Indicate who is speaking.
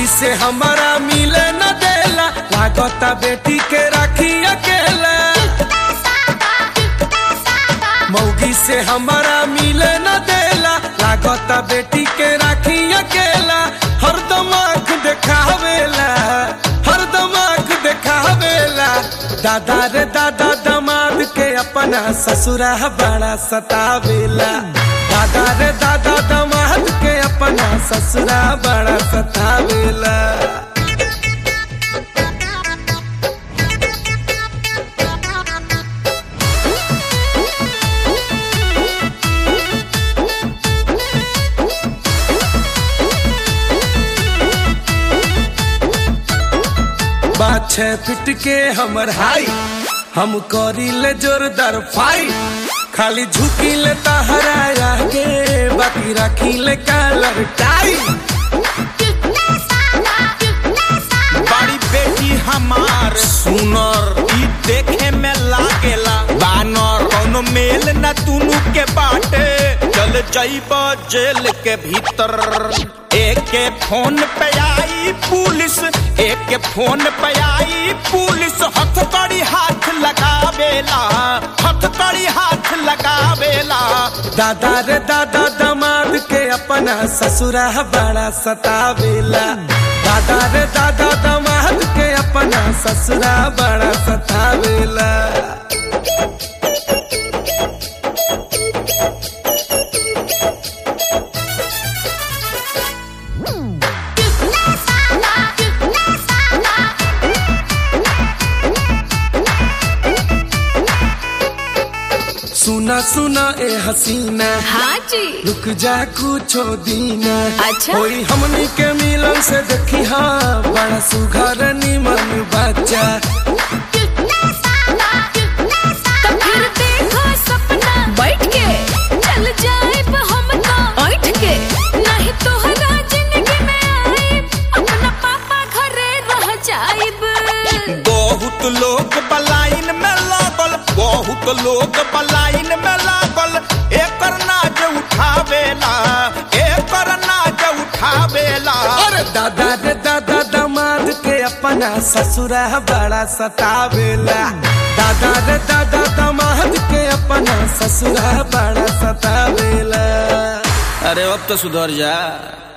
Speaker 1: मौगी से हमारा मिले न देला, लागता बेटी के राखी अकेला। मौगी से हमारा मिले न देला, लागता बेटी के राखी अकेला। हरदम आँख देखावेला, हरदम आँख देखावेला। दादा रे दादा दामाद के अपना ससुरा बड़ा सतावेला। दादा रे दादा दामाद के अपना ससुरा बड़ा सतावेला। बात 6 फीट के हमर हाई, हम करी ले जोरदार फाइट। खाली झुकी ले तहरा आगे, बाकी राखी ले कलर टाई।
Speaker 2: बड़ी बेटी हमार सुनर, ई देखे में लागेला बानर। कोनो मेल न तुनु के बाटे, चल जाइबा जेल के भीतर। एक फोन पे आई पुलिस, एक फोन पे आई पुलिस। हथकड़ी हाथ लगावेला, हथकड़ी हाथ लगावेला।
Speaker 1: दादा रे दादा दामाद के अपना ससुरा बड़ा सतावेला। दादा रे दादा दामाद के अपना ससुरा बड़ा सतावेला। सुना सुना ए हसीना,
Speaker 3: हाँ जी
Speaker 1: रुक जा कुछो दीना।
Speaker 3: अच्छा
Speaker 1: कोई हमनी के मिलन से देखी, हाँ बड़ा सुघर निमन बच्चा।
Speaker 3: तो फिर देखो सपना बैठ के, चल जाए हम तो बैठ के। नहीं तो हरा जिंदगी में आए, अपना पापा घरे रह जाइब।
Speaker 2: बहुत लोग बलाइन में लागल, बहुत लोग बलाइन में लागल। एकर नाज उठावेला, एकर नाज उठावेला।
Speaker 1: अरे दादा रे दादा दामाद के अपना ससुरा बड़ा सतावेला। दादा रे दादा दामाद के अपना ससुरा बड़ा सतावेला।
Speaker 2: अरे अब तो सुधर जा।